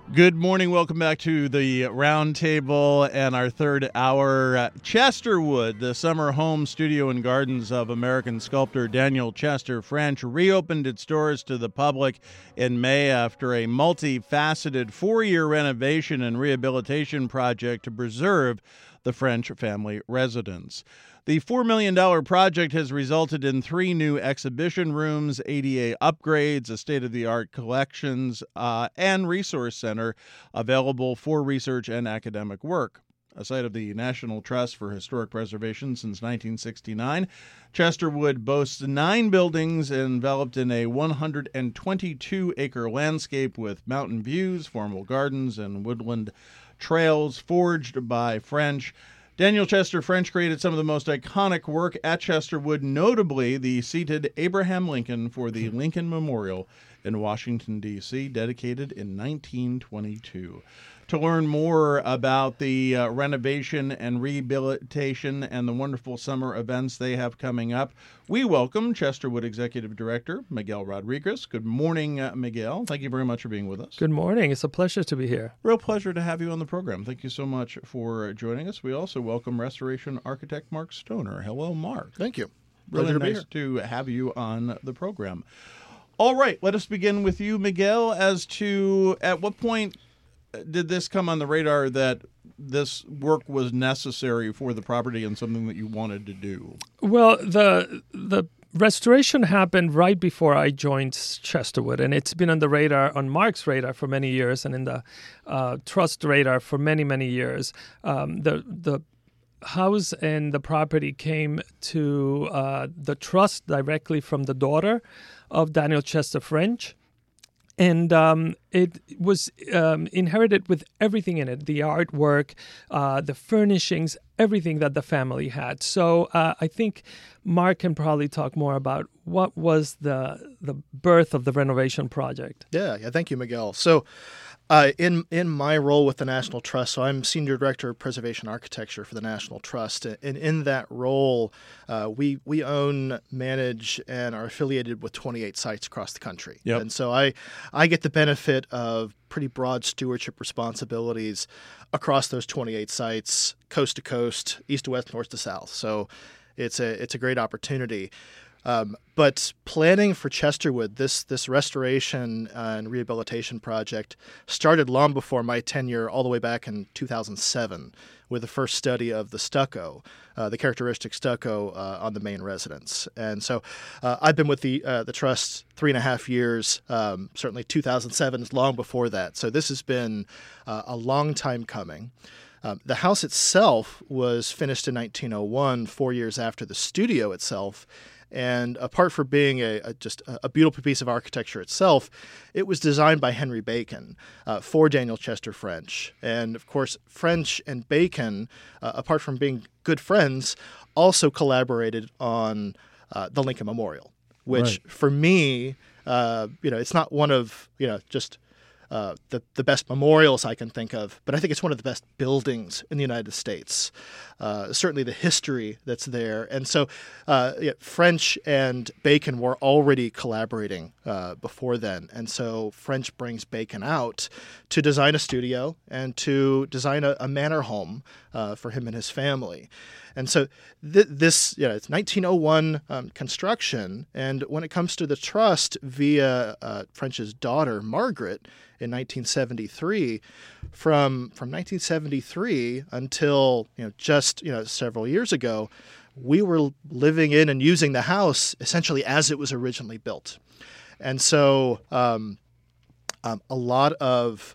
Good morning. Welcome back to the Roundtable and our third hour. Chesterwood, the summer home, studio, and gardens of American sculptor Daniel Chester French, reopened its doors to the public in May after a multifaceted four-year renovation and rehabilitation project to preserve the French family residence. The $4 million project has resulted in 3 new exhibition rooms, ADA upgrades, a state-of-the-art collections, and resource center available for research and academic work. A site of the National Trust for Historic Preservation since 1969, Chesterwood boasts 9 buildings enveloped in a 122-acre landscape with mountain views, formal gardens, and woodland trails forged by French. Daniel Chester French created some of the most iconic work at Chesterwood, notably the seated Abraham Lincoln for the Lincoln Memorial in Washington, D.C., dedicated in 1922. To learn more about the renovation and rehabilitation and the wonderful summer events they have coming up, we welcome Chesterwood Executive Director Miguel Rodriguez. Good morning, Miguel. Thank you very much for being with us. Good morning. It's a pleasure to be here. Real pleasure to have you on the program. Thank you so much for joining us. We also welcome restoration architect Mark Stoner. Hello, Mark. Thank you. Really nice to have you on the program. All right, let us begin with you, Miguel, as to at what point did this come on the radar that this work was necessary for the property and something that you wanted to do? Well, the restoration happened right before I joined Chesterwood, and it's been on the radar, on Mark's radar for many years, and in the trust radar for many, many years. The house and the property came to the trust directly from the daughter of Daniel Chester French. And it was inherited with everything in it, the artwork, the furnishings, everything that the family had. So I think Mark can probably talk more about what was the birth of the renovation project. Yeah, thank you, Miguel. So in my role with the National Trust, so I'm Senior Director of Preservation Architecture for the National Trust. And in that role, we own, manage, and are affiliated with 28 sites across the country. Yep. And so I get the benefit of pretty broad stewardship responsibilities across those 28 sites, coast to coast, east to west, north to south. So it's a great opportunity. But planning for Chesterwood, this restoration and rehabilitation project started long before my tenure, all the way back in 2007, with the first study of the stucco, the characteristic stucco on the main residence. And so I've been with the trust 3.5 years. Certainly 2007 is long before that. So this has been a long time coming. The house itself was finished in 1901, 4 years after the studio itself. And apart from being just a beautiful piece of architecture itself, it was designed by Henry Bacon for Daniel Chester French. And of course, French and Bacon, apart from being good friends, also collaborated on the Lincoln Memorial, which for me, it's not one of just the best memorials I can think of, but I think it's one of the best buildings in the United States. Certainly the history that's there. And so French and Bacon were already collaborating before then. And so French brings Bacon out to design a studio and to design a manor home for him and his family. And so it's 1901 construction. And when it comes to the trust via French's daughter, Margaret, in 1973, from 1973 until just several years ago, we were living in and using the house essentially as it was originally built. And so a lot of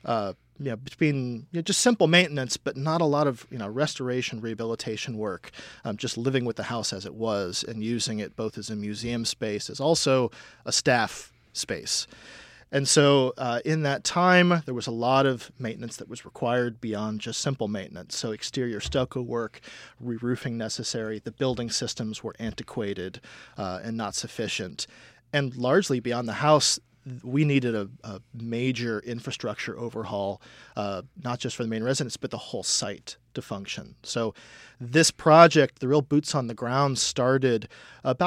between just simple maintenance, but not a lot of restoration, rehabilitation work. Just living with the house as it was and using it both as a museum space as also a staff space. And so in that time, there was a lot of maintenance that was required beyond just simple maintenance. So exterior stucco work, re-roofing necessary. The building systems were antiquated and not sufficient. And largely beyond the house, we needed a major infrastructure overhaul, not just for the main residence, but the whole site to function. So this project, the real boots on the ground, started about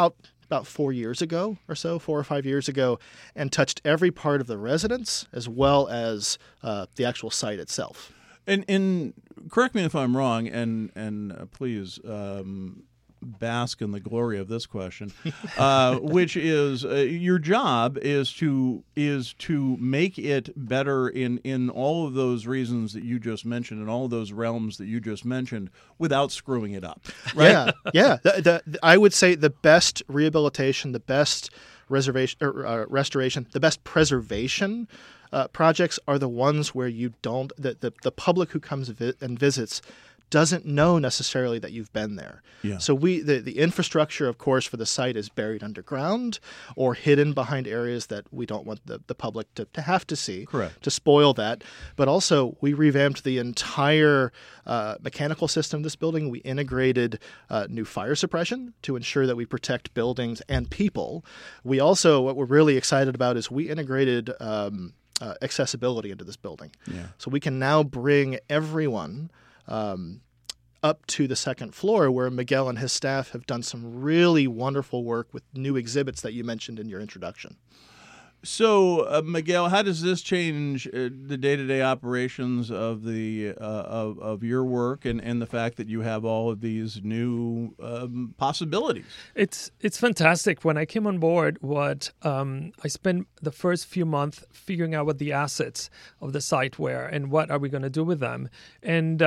about 4 years ago or so, 4 or 5 years ago, and touched every part of the residence as well as the actual site itself. And correct me if I'm wrong, and please bask in the glory of this question, which is your job is to make it better in all of those reasons that you just mentioned, and all of those realms that you just mentioned, without screwing it up. Right? Yeah. I would say the best rehabilitation, the best restoration, the best preservation projects are the ones where you don't the public who comes and visits doesn't know necessarily that you've been there. Yeah. So the infrastructure, of course, for the site is buried underground or hidden behind areas that we don't want the public to have to see. Correct. To spoil that. But also, we revamped the entire mechanical system of this building. We integrated new fire suppression to ensure that we protect buildings and people. We also, what we're really excited about is we integrated accessibility into this building. Yeah. So we can now bring everyone up to the second floor, where Miguel and his staff have done some really wonderful work with new exhibits that you mentioned in your introduction. So, Miguel, how does this change the day-to-day operations of the of your work and the fact that you have all of these new possibilities? It's fantastic. When I came on board, I spent the first few months figuring out what the assets of the site were and what are we going to do with them. And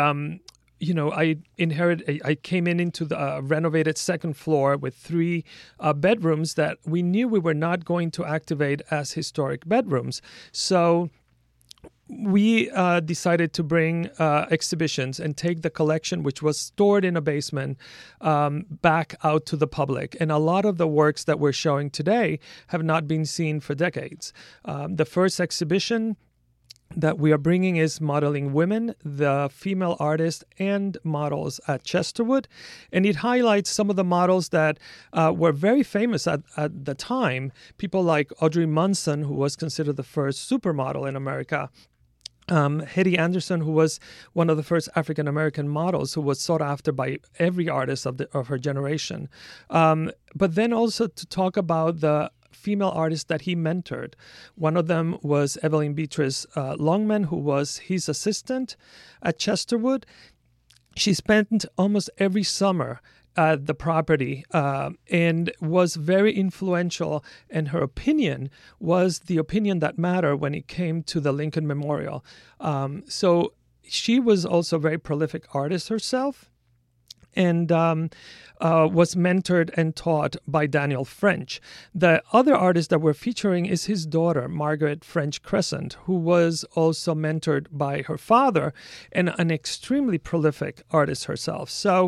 I came into the renovated second floor with 3 bedrooms that we knew we were not going to activate as historic bedrooms. So we decided to bring exhibitions and take the collection, which was stored in a basement, back out to the public. And a lot of the works that we're showing today have not been seen for decades. The first exhibition that we are bringing is modeling women, the female artists and models at Chesterwood. And it highlights some of the models that were very famous at the time. People like Audrey Munson, who was considered the first supermodel in America. Hetty Anderson, who was one of the first African-American models who was sought after by every artist of her generation. But then also to talk about the female artists that he mentored. One of them was Evelyn Beatrice Longman, who was his assistant at Chesterwood. She spent almost every summer at the property and was very influential, and her opinion was the opinion that mattered when it came to the Lincoln Memorial. So she was also a very prolific artist herself, and was mentored and taught by Daniel French. The other artist that we're featuring is his daughter, Margaret French Crescent, who was also mentored by her father and an extremely prolific artist herself. So,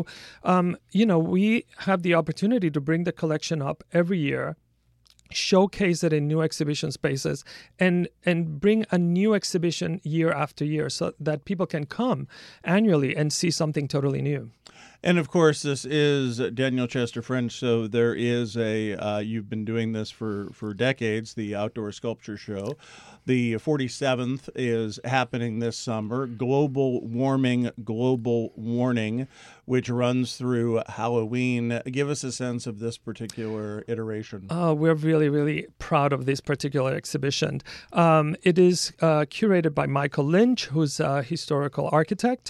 we have the opportunity to bring the collection up every year, showcase it in new exhibition spaces, and bring a new exhibition year after year so that people can come annually and see something totally new. And of course, this is Daniel Chester French, so there is you've been doing this for decades, the Outdoor Sculpture Show. The 47th is happening this summer, Global Warming, Global Warning, which runs through Halloween. Give us a sense of this particular iteration. We're really, really proud of this particular exhibition. It is curated by Michael Lynch, who's a historical architect.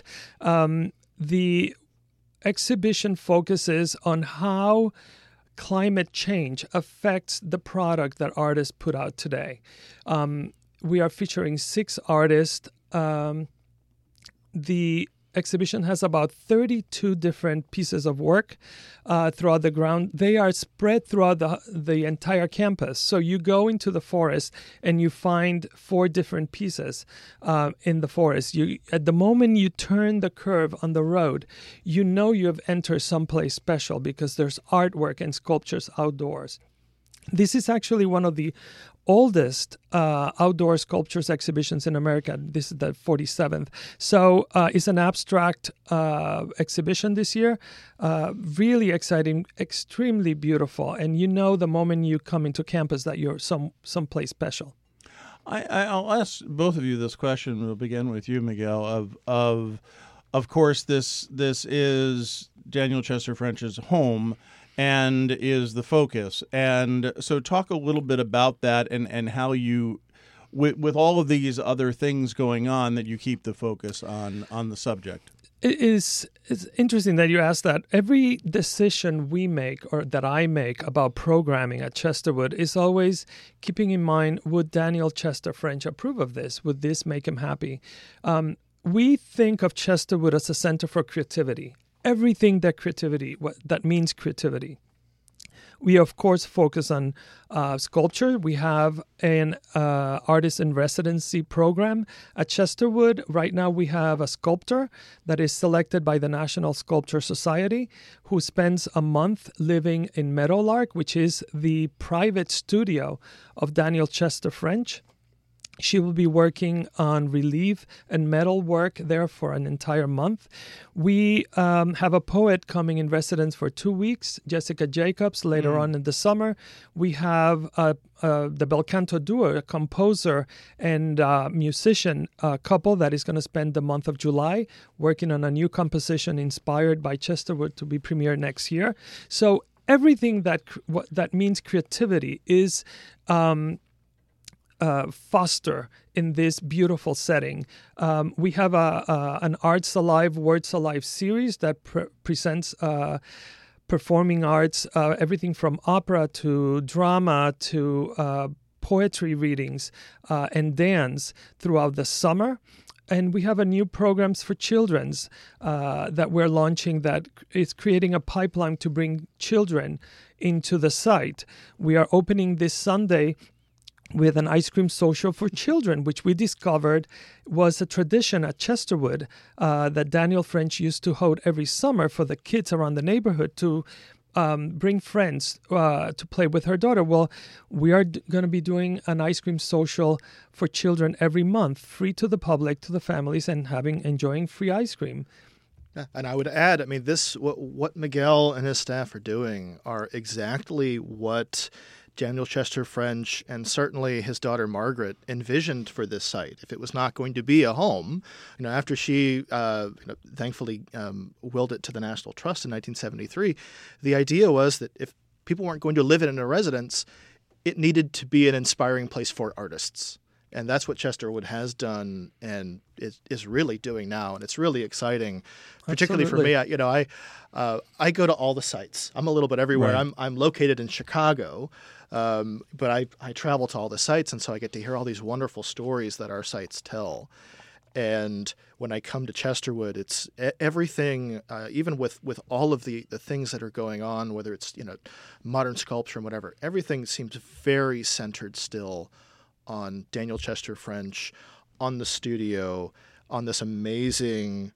The exhibition focuses on how climate change affects the product that artists put out today. We are featuring 6 artists. The exhibition has about 32 different pieces of work throughout the ground. They are spread throughout the entire campus. So you go into the forest and you find 4 different pieces in the forest. At the moment you turn the curve on the road, you know you have entered someplace special because there's artwork and sculptures outdoors. This is actually one of the oldest outdoor sculptures exhibitions in America. This is the 47th. So it's an abstract exhibition this year. Really exciting, extremely beautiful. And you know the moment you come into campus that you're someplace special. I'll ask both of you this question. We'll begin with you, Miguel. Of course, this is Daniel Chester French's home. and is the focus. And so talk a little bit about that and how you, with all of these other things going on, that you keep the focus on the subject. It's interesting that you asked that. Every decision we make or that I make about programming at Chesterwood is always keeping in mind, would Daniel Chester French approve of this? Would this make him happy? We think of Chesterwood as a center for creativity. Everything that means creativity. We, of course, focus on sculpture. We have an artist in residency program at Chesterwood. Right now, we have a sculptor that is selected by the National Sculpture Society who spends a month living in Meadowlark, which is the private studio of Daniel Chester French. She will be working on relief and metal work there for an entire month. We have a poet coming in residence for 2 weeks, Jessica Jacobs, later on in the summer. We have the Bel Canto duo, a composer and musician couple that is going to spend the month of July working on a new composition inspired by Chesterwood to be premiered next year. So everything that means creativity is foster in this beautiful setting. We have an Arts Alive, Words Alive series that presents performing arts, everything from opera to drama to poetry readings and dance throughout the summer. And we have a new programs for children's that we're launching that is creating a pipeline to bring children into the site. We are opening this Sunday with an ice cream social for children, which we discovered was a tradition at Chesterwood that Daniel French used to hold every summer for the kids around the neighborhood to bring friends to play with her daughter. Well, we are going to be doing an ice cream social for children every month, free to the public, to the families, and enjoying free ice cream. And I would add, I mean, what Miguel and his staff are doing are exactly what Daniel Chester French and certainly his daughter Margaret envisioned for this site. If it was not going to be a home, after she thankfully willed it to the National Trust in 1973, the idea was that if people weren't going to live in a residence, it needed to be an inspiring place for artists. And that's what Chesterwood has done and is really doing now, and it's really exciting, particularly Absolutely. for me. I go to all the sites. I'm a little bit everywhere. Right. I'm located in Chicago, but I travel to all the sites, and so I get to hear all these wonderful stories that our sites tell. And when I come to Chesterwood, it's everything, even with all of the things that are going on, whether it's modern sculpture and whatever, everything seems very centered still on Daniel Chester French, on the studio, on this amazing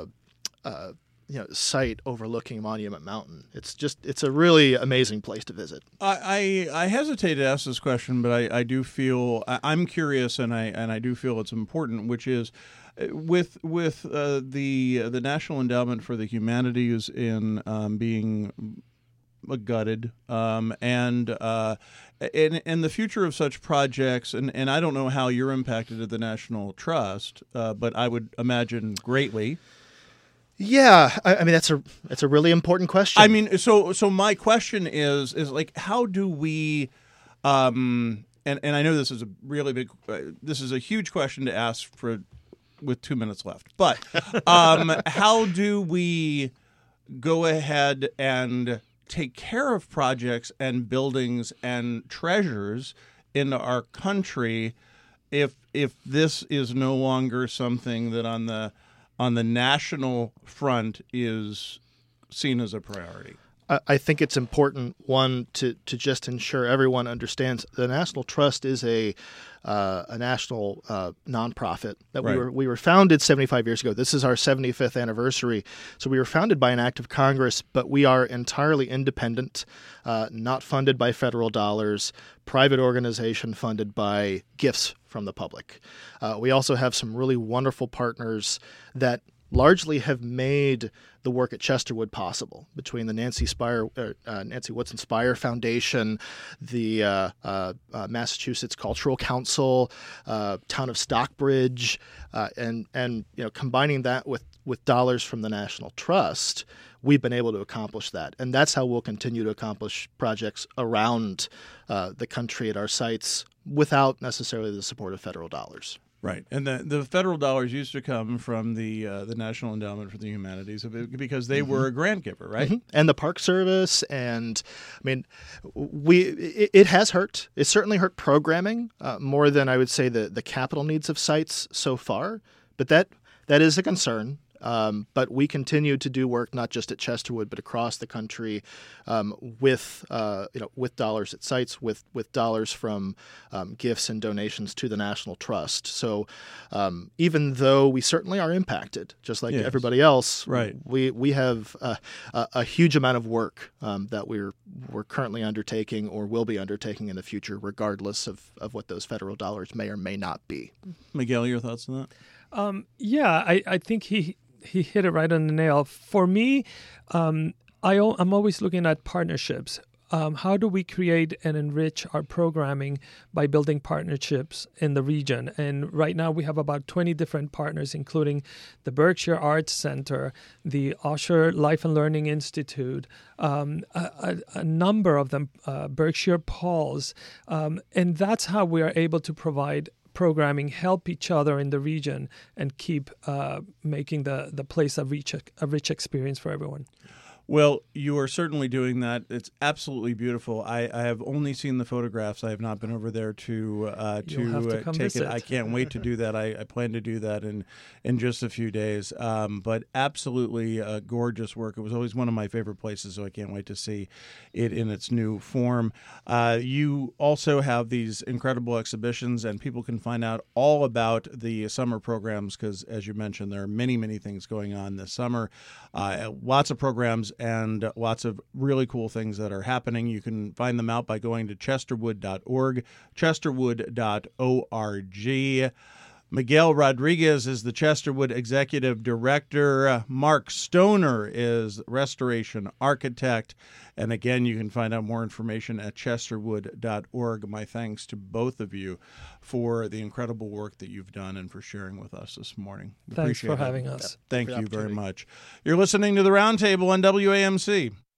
site overlooking Monument Mountain. It's a really amazing place to visit. I hesitate to ask this question, but I do feel I'm curious, and I do feel it's important, which is with the National Endowment for the Humanities in being gutted, and the future of such projects, and I don't know how you're impacted at the National Trust, but I would imagine greatly. Yeah, I mean that's a really important question. I mean, so my question is like, how do we, and I know this is a really big, this is a huge question to ask with 2 minutes left, but how do we go ahead and take care of projects and buildings and treasures in our country if this is no longer something that on the national front is seen as a priority? I think it's important, one, to just ensure everyone understands the National Trust is a national nonprofit that Right. we were founded 75 years ago. This is our 75th anniversary. So we were founded by an act of Congress, but we are entirely independent, not funded by federal dollars, private organization funded by gifts from the public. We also have some really wonderful partners that largely have made the work at Chesterwood possible, between the Nancy Woodson Spire Foundation, the Massachusetts Cultural Council, Town of Stockbridge, and combining that with with dollars from the National Trust, we've been able to accomplish that. And that's how we'll continue to accomplish projects around the country at our sites without necessarily the support of federal dollars. Right, and the federal dollars used to come from the National Endowment for the Humanities because they were a grant giver, right? Mm-hmm. And the Park Service, and I mean, it has hurt. It certainly hurt programming more than I would say the capital needs of sites so far. But that is a concern. But we continue to do work not just at Chesterwood but across the country with dollars at sites, with dollars from gifts and donations to the National Trust. So even though we certainly are impacted, just like everybody else, right. we have a huge amount of work that we're currently undertaking or will be undertaking in the future, regardless of what those federal dollars may or may not be. Miguel, your thoughts on that? I think he hit it right on the nail. For me, I'm always looking at partnerships. How do we create and enrich our programming by building partnerships in the region? And right now we have about 20 different partners, including the Berkshire Arts Center, the Osher Life and Learning Institute, a number of them, Berkshire Pulse. And that's how we are able to provide programming, help each other in the region, and keep making the place a rich experience for everyone. Well, you are certainly doing that. It's absolutely beautiful. I have only seen the photographs. I have not been over there to take visit. it. I can't wait to do that. I plan to do that in just a few days. But absolutely gorgeous work. It was always one of my favorite places, so I can't wait to see it in its new form. You also have these incredible exhibitions, and people can find out all about the summer programs because, as you mentioned, there are many, many things going on this summer. Lots of programs and lots of really cool things that are happening. You can find them out by going to chesterwood.org, chesterwood.org. Miguel Rodriguez is the Chesterwood Executive Director. Mark Stoner is Restoration Architect. And again, you can find out more information at chesterwood.org. My thanks to both of you for the incredible work that you've done and for sharing with us this morning. Thanks for having us. Thank you very much. You're listening to The Roundtable on WAMC.